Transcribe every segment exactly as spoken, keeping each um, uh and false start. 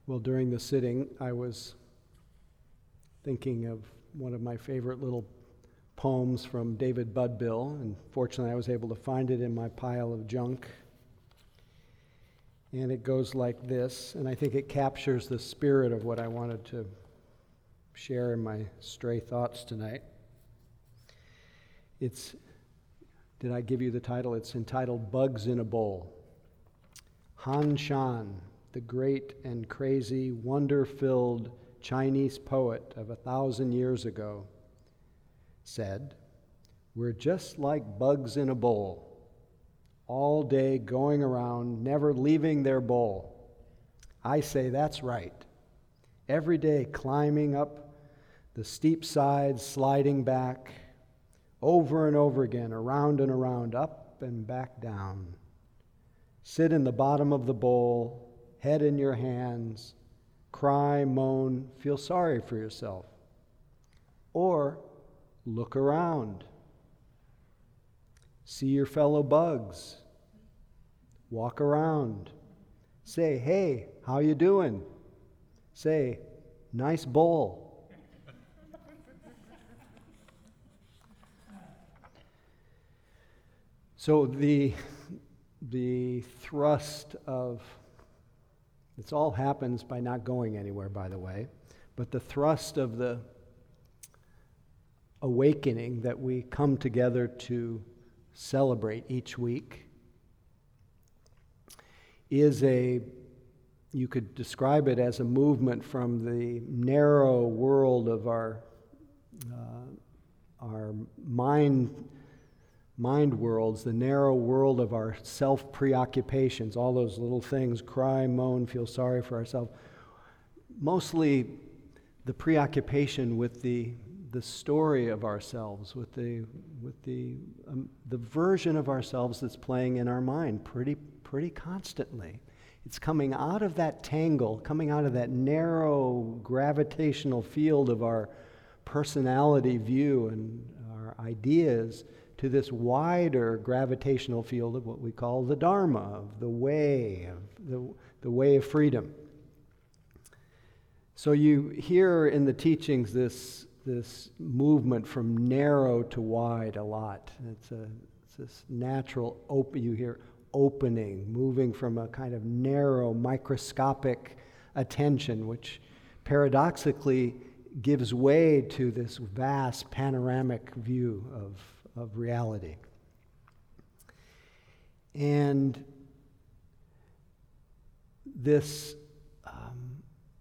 Well, during the sitting, I was thinking of one of my favorite little poems from David Budbill, and fortunately I was able to find it in my pile of junk. And it goes like this, and I think it captures the spirit of what I wanted to share in my stray thoughts tonight. It's, did I give you the title? It's entitled Bugs in a Bowl. Han Shan, the great and crazy, wonder-filled Chinese poet of a thousand years ago, said, "We're just like bugs in a bowl, all day going around, never leaving their bowl." I say that's right. Every day climbing up the steep sides, sliding back, over and over again, around and around, up and back down. Sit in the bottom of the bowl, head in your hands, cry, moan, feel sorry for yourself. Or look around. See your fellow bugs. Walk around. Say, "Hey, how you doing?" Say, "Nice bowl." So the the thrust of, this all happens by not going anywhere, by the way, but the thrust of the awakening that we come together to celebrate each week is a, you could describe it as a movement from the narrow world of our uh, our mind mind worlds, the narrow world of our self-preoccupations, all those little things, cry, moan, feel sorry for ourselves. Mostly the preoccupation with the the story of ourselves, with the with the um, the version of ourselves that's playing in our mind pretty pretty constantly. It's coming out of that tangle, coming out of that narrow gravitational field of our personality view and our ideas to this wider gravitational field of what we call the Dharma, of the way, of the, the way of freedom. So you hear in the teachings this this movement from narrow to wide a lot. It's, a, it's this natural open, you hear opening, moving from a kind of narrow, microscopic attention, which paradoxically gives way to this vast panoramic view of, of reality. And this um,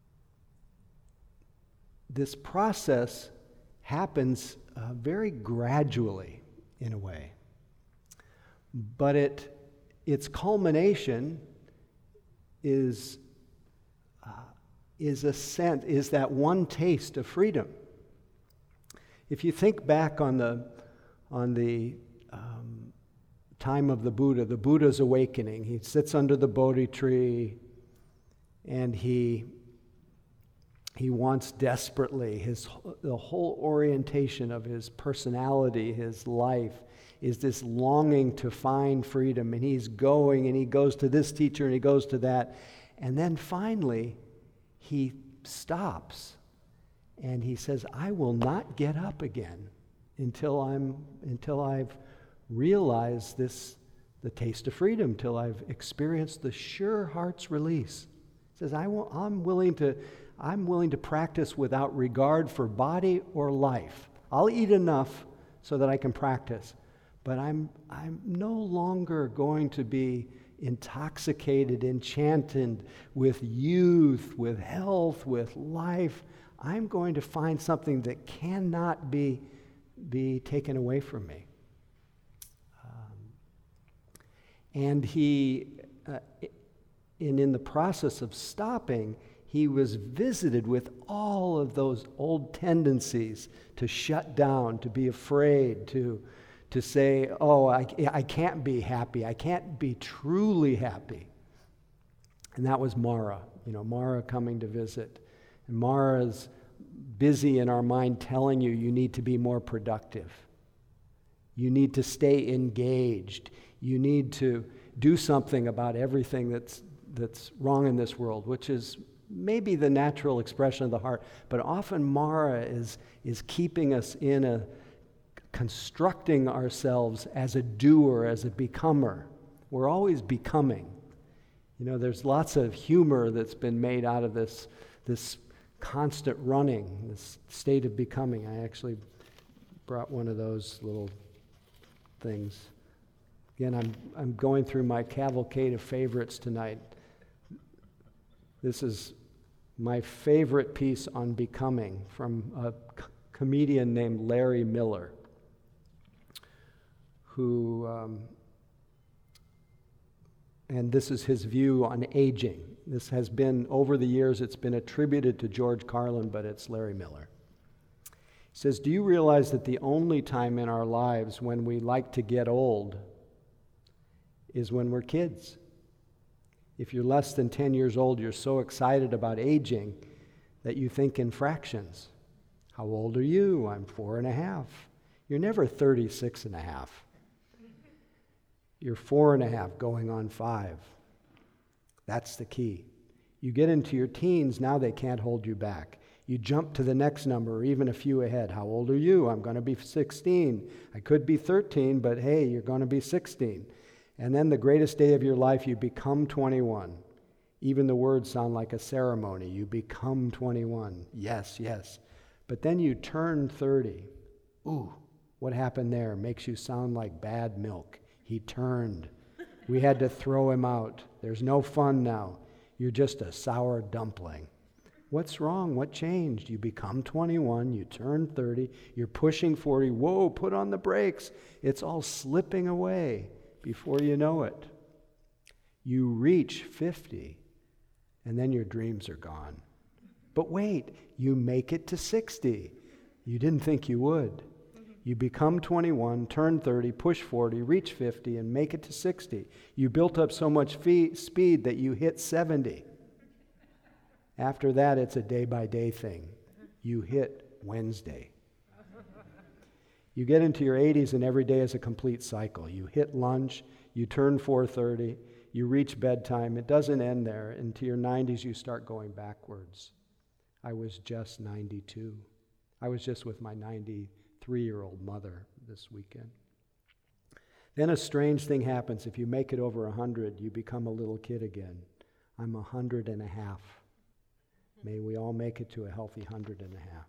this process happens uh, very gradually, in a way. But it, its culmination is, uh, is a sense, is that one taste of freedom. If you think back on the, on the um, time of the Buddha, the Buddha's awakening, he sits under the Bodhi tree and he He wants desperately, his the whole orientation of his personality, his life, is this longing to find freedom. And he's going, and he goes to this teacher, and he goes to that. And then finally, he stops, and he says, "I will not get up again until I'm until I've realized this, the taste of freedom, till I've experienced the sure heart's release." He says, I will, I'm willing to. I'm willing to practice without regard for body or life. I'll eat enough so that I can practice, but I'm I'm no longer going to be intoxicated, enchanted with youth, with health, with life. I'm going to find something that cannot be, be taken away from me. Um, and he, uh, and in the process of stopping, he was visited with all of those old tendencies to shut down, to be afraid, to, to say, oh, I, I can't be happy. I can't be truly happy. And that was Mara, you know, Mara coming to visit. And Mara's busy in our mind telling you, you need to be more productive. You need to stay engaged. You need to do something about everything that's that's wrong in this world, which is maybe the natural expression of the heart, but often Mara is, is keeping us in a, constructing ourselves as a doer, as a becomer. We're always becoming. You know, there's lots of humor that's been made out of this, this constant running, this state of becoming. I actually brought one of those little things. Again, I'm, I'm going through my cavalcade of favorites tonight. This is my favorite piece on becoming from a c- comedian named Larry Miller, who, um, and this is his view on aging. This has been, over the years, it's been attributed to George Carlin, but it's Larry Miller. He says, do you realize that the only time in our lives when we like to get old is when we're kids? If you're less than ten years old, you're so excited about aging that you think in fractions. How old are you? I'm four and a half. You're never thirty-six and a half. You're four and a half going on five. That's the key. You get into your teens, now they can't hold you back. You jump to the next number, or even a few ahead. How old are you? I'm going to be sixteen. I could be thirteen, but hey, you're going to be sixteen. And then the greatest day of your life, you become twenty-one. Even the words sound like a ceremony. You become twenty-one. Yes, yes. But then you turn thirty. Ooh, what happened there? Makes you sound like bad milk. He turned. We had to throw him out. There's no fun now. You're just a sour dumpling. What's wrong? What changed? You become twenty-one, you turn thirty, you're pushing forty. Whoa, put on the brakes. It's all slipping away before you know it. You reach fifty, and then your dreams are gone. But wait, you make it to sixty. You didn't think you would. You become twenty-one, turn thirty, push forty, reach fifty, and make it to sixty. You built up so much fee- speed that you hit seventy. After that, it's a day-by-day thing. You hit Wednesday. You get into your eighties, and every day is a complete cycle. You hit lunch, you turn four thirty, you reach bedtime. It doesn't end there. Into your nineties, you start going backwards. I was just ninety-two. I was just with my ninety-three-year-old mother this weekend. Then a strange thing happens. If you make it over one hundred, you become a little kid again. I'm a hundred and a half. May we all make it to a healthy hundred and a half.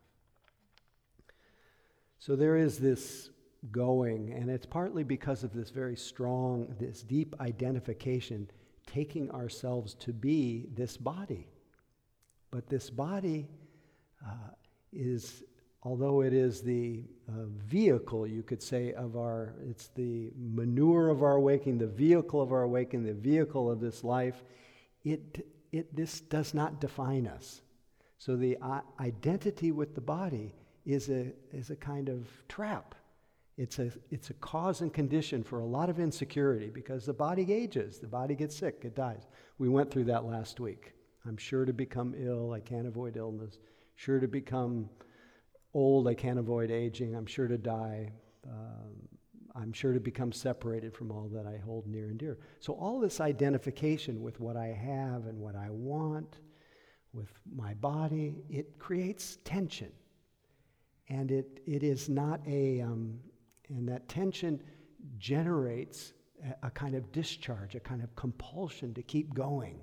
So there is this going, and it's partly because of this very strong, this deep identification, taking ourselves to be this body. But this body uh, is, although it is the uh, vehicle, you could say, of our, it's the manure of our awakening, the vehicle of our awakening, the vehicle of this life, it, it this does not define us. So the uh, identity with the body is a is a kind of trap. It's a it's a cause and condition for a lot of insecurity because the body ages, the body gets sick, it dies. We went through that last week. I'm sure to become ill, I can't avoid illness. Sure to become old, I can't avoid aging. I'm sure to die. Um, I'm sure to become separated from all that I hold near and dear. So all this identification with what I have and what I want, with my body, it creates tension. And it it is not a, um, and that tension generates a, a kind of discharge, a kind of compulsion to keep going.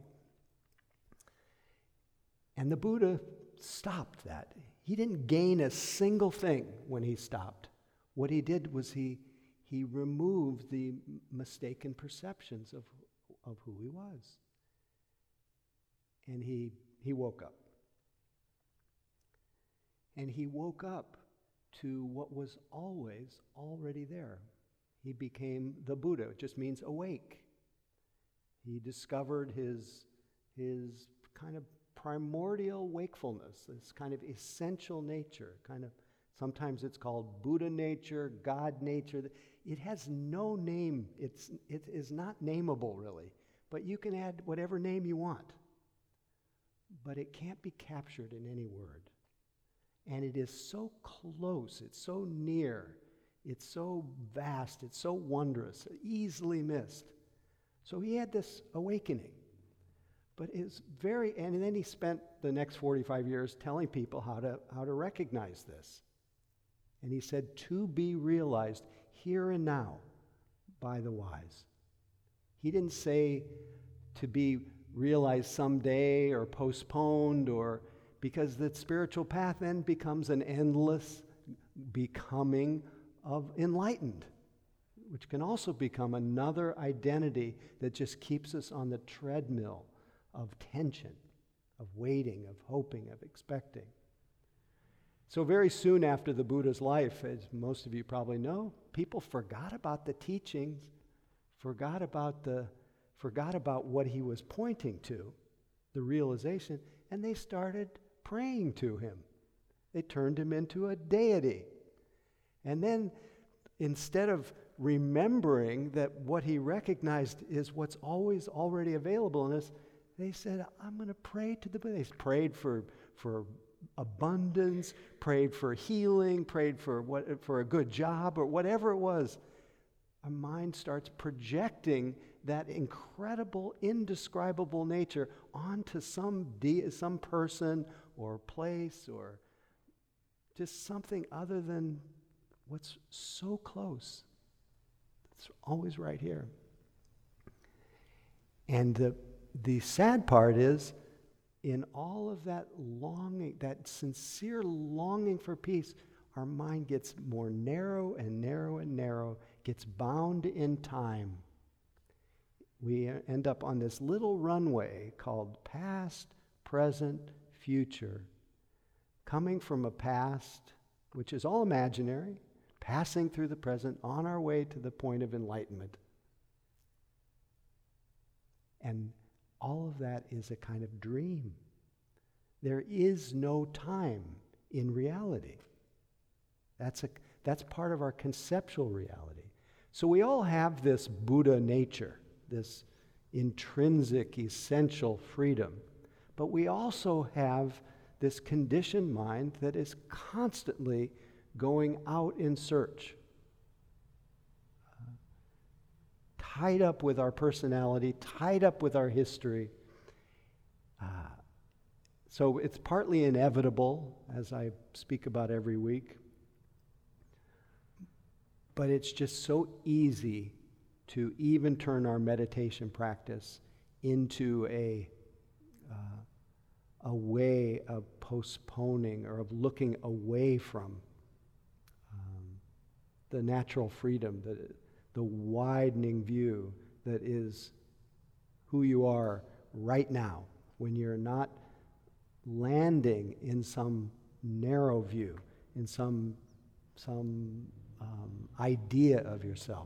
And the Buddha stopped that. He didn't gain a single thing when he stopped. What he did was he he removed the mistaken perceptions of, of who he was. And he he woke up. And he woke up to what was always already there. He became the Buddha. It just means awake. He discovered his, his kind of primordial wakefulness, this kind of essential nature, kind of, sometimes it's called Buddha nature, God nature. It has no name. It's, it is not nameable, really. But you can add whatever name you want. But it can't be captured in any word. And it is so close, it's so near, it's so vast, it's so wondrous, easily missed. So he had this awakening. But it's very, and then he spent the next forty-five years telling people how to, how to recognize this. And he said, to be realized here and now by the wise. He didn't say to be realized someday or postponed, or because the spiritual path then becomes an endless becoming of enlightened, which can also become another identity that just keeps us on the treadmill of tension, of waiting, of hoping, of expecting. So very soon after the Buddha's life, as most of you probably know, people forgot about the teachings, forgot about the forgot about what he was pointing to, the realization, and they started praying to him. They turned him into a deity. And then instead of remembering that what he recognized is what's always already available in us, they said, I'm going to pray to the Buddha. They prayed for, for abundance, prayed for healing, prayed for what, for a good job, or whatever it was. Our mind starts projecting that incredible, indescribable nature onto some de- some person or place or just something other than what's so close. It's always right here. And the the sad part is, in all of that longing, that sincere longing for peace, our mind gets more narrow and narrow and narrow, gets bound in time. We end up on this little runway called past, present, future, coming from a past which is all imaginary, passing through the present on our way to the point of enlightenment. And all of that is a kind of dream. There is no time in reality. That's a that's part of our conceptual reality. So we all have this Buddha nature, this intrinsic, essential freedom. But we also have this conditioned mind that is constantly going out in search, uh, tied up with our personality, tied up with our history. Uh, so it's partly inevitable, as I speak about every week, but it's just so easy to even turn our meditation practice into a uh, a way of postponing or of looking away from um, the natural freedom, the, the widening view that is who you are right now, when you're not landing in some narrow view, in some, some um, idea of yourself.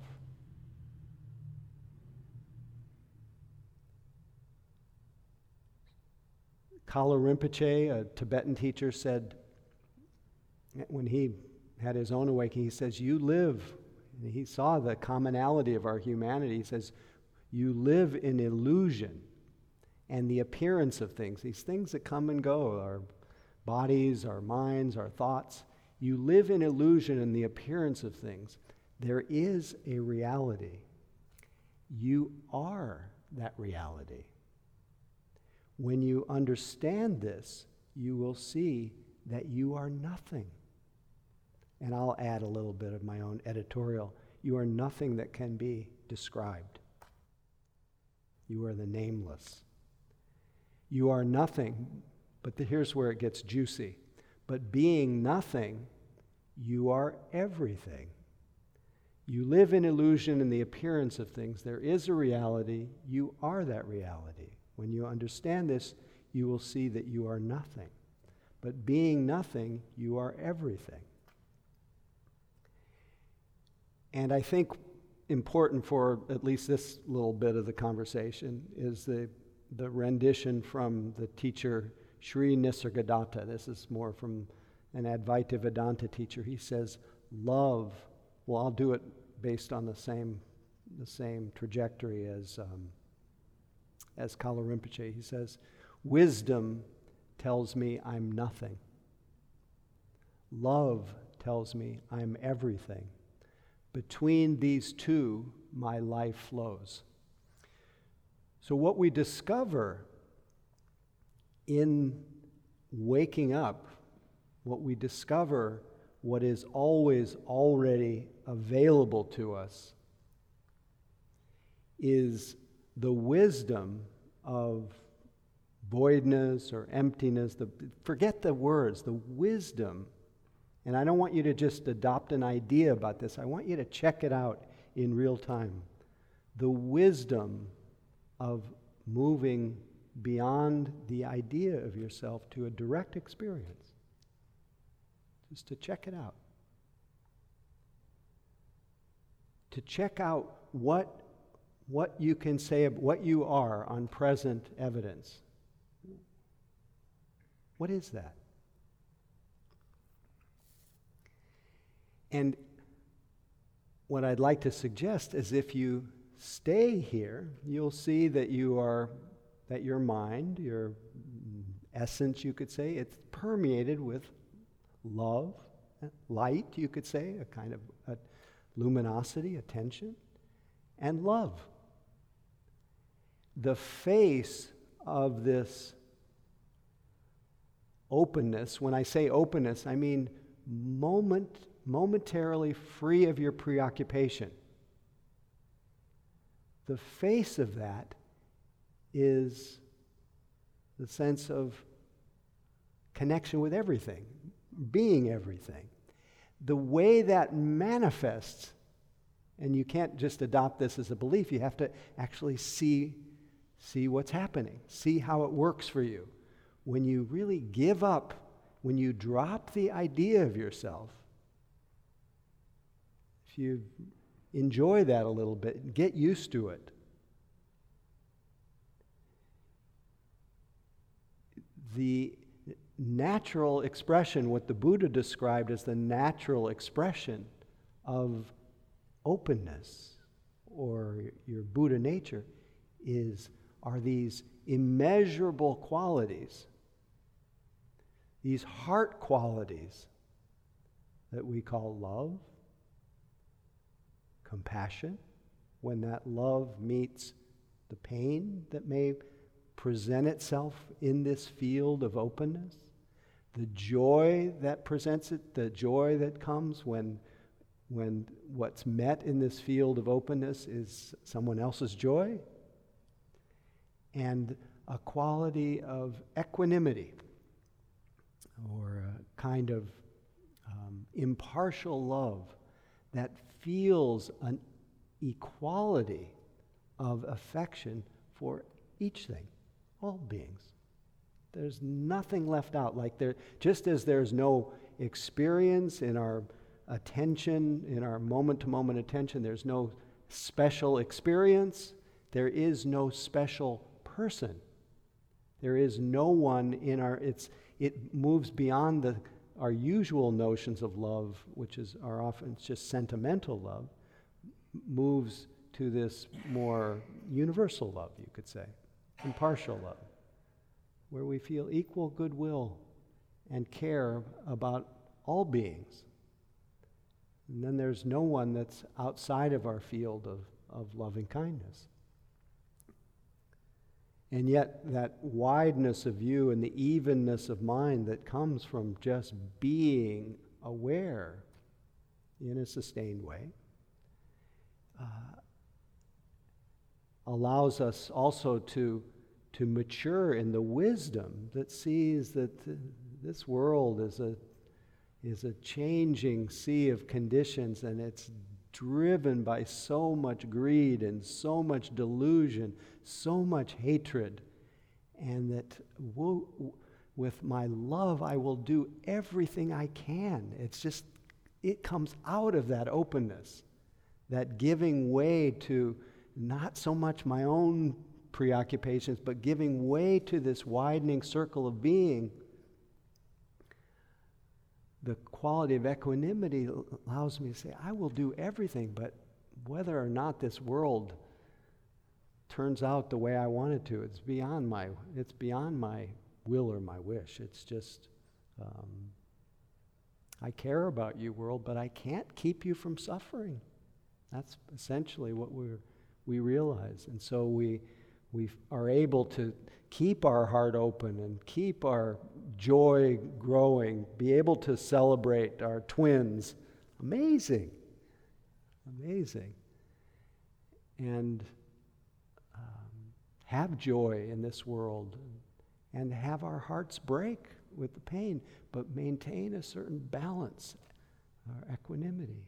Kala Rinpoche, a Tibetan teacher, said, when he had his own awakening, he says, you live, and he saw the commonality of our humanity. He says, you live in illusion and the appearance of things, these things that come and go, our bodies, our minds, our thoughts. You live in illusion and the appearance of things. There is a reality. You are that reality. When you understand this, you will see that you are nothing. And I'll add a little bit of my own editorial. You are nothing that can be described. You are the nameless. You are nothing, but the, here's where it gets juicy. But being nothing, you are everything. You live in illusion and the appearance of things. There is a reality. You are that reality. When you understand this, you will see that you are nothing. But being nothing, you are everything. And I think important for at least this little bit of the conversation is the, the rendition from the teacher Sri Nisargadatta. This is more from an Advaita Vedanta teacher. He says, love, well, I'll do it based on the same, the same trajectory as... Um, As Kala Rinpoche, he says, wisdom tells me I'm nothing. Love tells me I'm everything. Between these two, my life flows. So what we discover in waking up, what we discover, what is always already available to us, is the wisdom of voidness or emptiness. The, forget the words, the wisdom. And I don't want you to just adopt an idea about this. I want you to check it out in real time. The wisdom of moving beyond the idea of yourself to a direct experience. Just to check it out. To check out what, what you can say, what you are on present evidence. What is that? And what I'd like to suggest is if you stay here, you'll see that you are, that your mind, your essence, you could say, it's permeated with love, light, you could say, a kind of a luminosity, attention, and love. The face of this openness, when I say openness, I mean moment, momentarily free of your preoccupation. The face of that is the sense of connection with everything, being everything. The way that manifests, and you can't just adopt this as a belief, you have to actually see, see what's happening, see how it works for you. When you really give up, when you drop the idea of yourself, if you enjoy that a little bit, get used to it. The natural expression, what the Buddha described as the natural expression of openness, or your Buddha nature, is are these immeasurable qualities, these heart qualities that we call love, compassion, when that love meets the pain that may present itself in this field of openness, the joy that presents it, the joy that comes when, when what's met in this field of openness is someone else's joy, and a quality of equanimity, or a kind of um, impartial love that feels an equality of affection for each thing, all beings. There's nothing left out. Like there, just as there's no experience in our attention, in our moment-to-moment attention, there's no special experience, there is no special person. There is no one in our, it's, it moves beyond the our usual notions of love, which is are often just sentimental love, moves to this more universal love, you could say, impartial love, where we feel equal goodwill and care about all beings. And then there's no one that's outside of our field of, of loving kindness. And yet that wideness of view and the evenness of mind that comes from just being aware in a sustained way uh, allows us also to, to mature in the wisdom that sees that th- this world is a, is a changing sea of conditions, and it's driven by so much greed and so much delusion, so much hatred, and that wo- with my love I will do everything I can. It's just, it comes out of that openness, that giving way to not so much my own preoccupations, but giving way to this widening circle of being. The quality of equanimity allows me to say, I will do everything, but whether or not this world turns out the way I want it to, it's beyond my, it's beyond my will or my wish. It's just, um, I care about you, world, but I can't keep you from suffering. That's essentially what we we realize. And so we we are able to keep our heart open and keep our joy growing, be able to celebrate our twins. Amazing. Amazing. And um, have joy in this world and have our hearts break with the pain, but maintain a certain balance, our equanimity.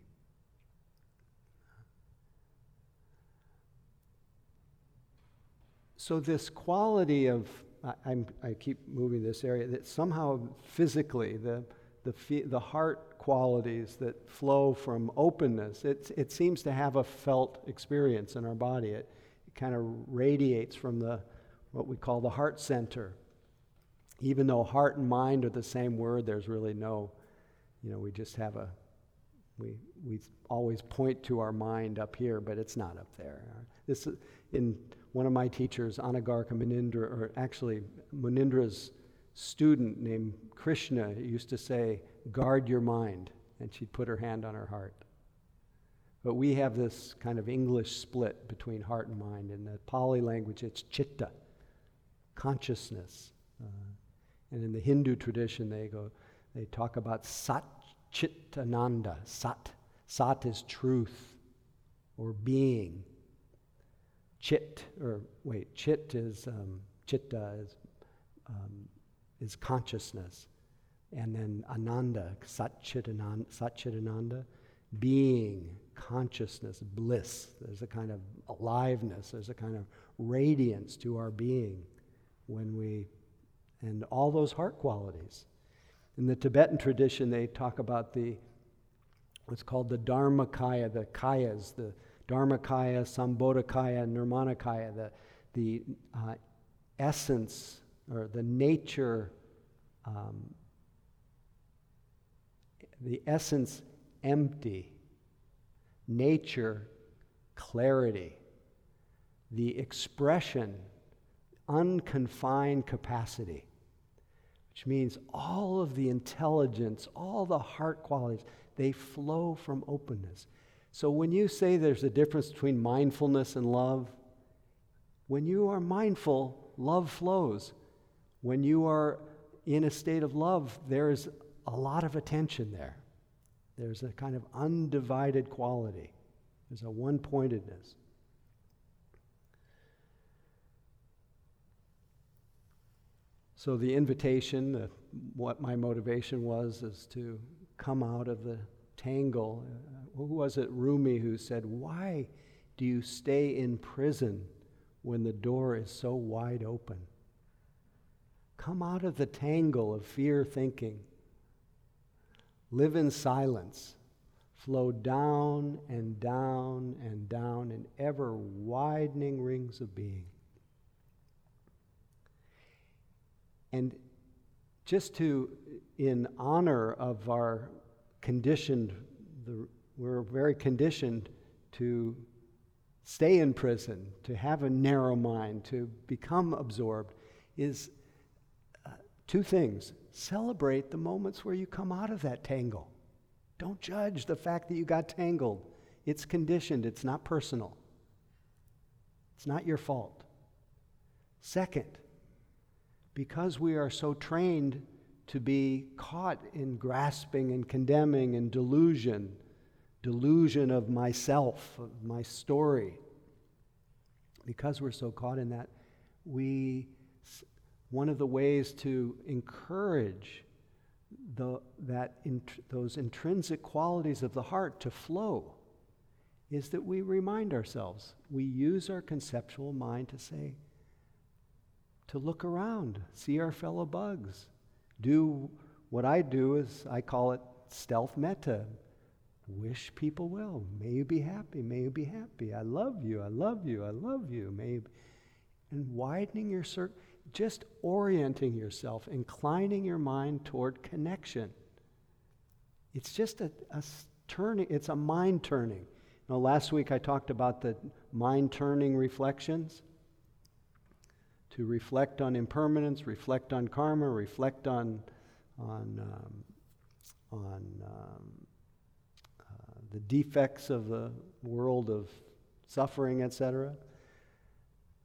So this quality of, I, I'm, I keep moving this area, that somehow physically, the the fe- the heart qualities that flow from openness, it, it seems to have a felt experience in our body. It, it kind of radiates from the what we call the heart center. Even though heart and mind are the same word, there's really no, you know, we just have a, we we always point to our mind up here, but it's not up there. This is, in one of my teachers, Anagarika Munindra, or actually Munindra's student named Krishna, used to say, guard your mind, and she'd put her hand on her heart. But we have this kind of English split between heart and mind. In the Pali language, it's chitta, consciousness. Uh, and in the Hindu tradition, they go, they talk about Sat Chit Ananda. Sat. Sat is truth or being. Chit, or wait, chit is, um, chitta is, um, is consciousness. And then Ananda, Sat Chit Ananda, Sat Chit Ananda, being, consciousness, bliss. There's a kind of aliveness, there's a kind of radiance to our being when we, and all those heart qualities. In the Tibetan tradition, they talk about the, what's called the Dharmakaya, the kayas, the Dharmakaya, Sambodhakaya, Nirmanakaya, the, the uh, essence or the nature, um, the essence empty, nature clarity, the expression unconfined capacity, which means all of the intelligence, all the heart qualities, they flow from openness. So when you say there's a difference between mindfulness and love, when you are mindful, love flows. When you are in a state of love, there's a lot of attention there. There's a kind of undivided quality. There's a one-pointedness. So the invitation, uh, what my motivation was, is to come out of the tangle. Uh, who was it, Rumi, who said, why do you stay in prison when the door is so wide open? Come out of the tangle of fear thinking. Live in silence. Flow down and down and down in ever widening rings of being. And just to, in honor of our conditioned, the, we're very conditioned to stay in prison, to have a narrow mind, to become absorbed, is uh, two things. Celebrate the moments where you come out of that tangle. Don't judge the fact that you got tangled. It's conditioned, it's not personal. It's not your fault. Second, because we are so trained to be caught in grasping and condemning and delusion, delusion of myself, of my story, because we're so caught in that, we, one of the ways to encourage the, that int- those intrinsic qualities of the heart to flow is that we remind ourselves, we use our conceptual mind to say, to look around, see our fellow bugs. Do what I do is, I call it stealth metta. Wish people well. May you be happy, may you be happy. I love you, I love you, I love you. May you be. And widening your circle, just orienting yourself, inclining your mind toward connection. It's just a, a turning, it's a mind turning. You know, last week I talked about the mind turning reflections. To reflect on impermanence, reflect on karma, reflect on on um, on um, uh, the defects of the world of suffering, et cetera.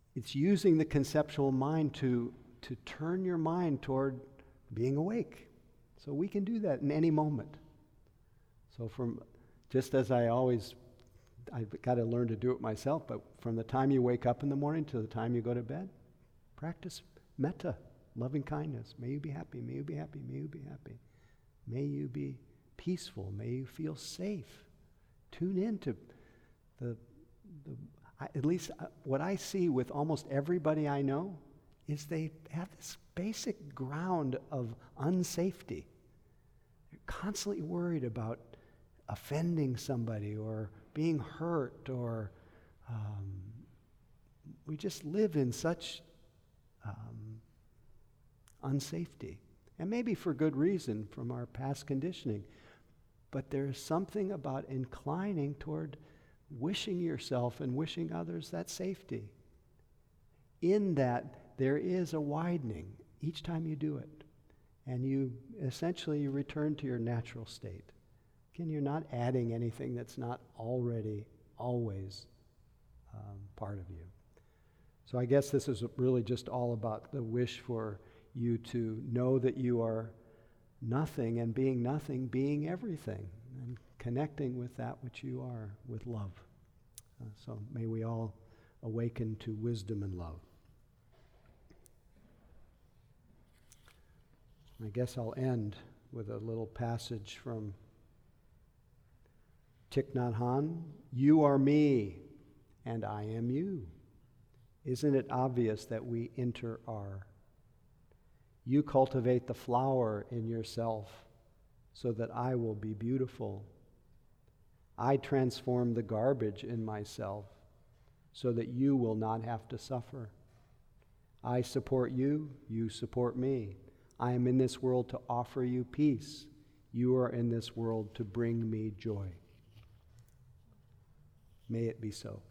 It's using the conceptual mind to, to turn your mind toward being awake. So we can do that in any moment. So from, just as I always, I've got to learn to do it myself, but from the time you wake up in the morning to the time you go to bed, practice metta, loving kindness. May you be happy, may you be happy, may you be happy. May you be peaceful, may you feel safe. Tune in to the, the I, at least uh, what I see with almost everybody I know is they have this basic ground of unsafety. They're constantly worried about offending somebody or being hurt, or um, we just live in such um, unsafety. And maybe for good reason from our past conditioning. But there's something about inclining toward wishing yourself and wishing others that safety. In that, there is a widening each time you do it. And you essentially you return to your natural state. Again, you're not adding anything that's not already always um, part of you. So I guess this is really just all about the wish for you to know that you are nothing, and being nothing, being everything, and connecting with that which you are with love. Uh, so may we all awaken to wisdom and love. I guess I'll end with a little passage from Thich Nhat Hanh. You are me, and I am you. Isn't it obvious that we inter-are? You cultivate the flower in yourself so that I will be beautiful. I transform the garbage in myself so that you will not have to suffer. I support you, you support me. I am in this world to offer you peace. You are in this world to bring me joy. May it be so.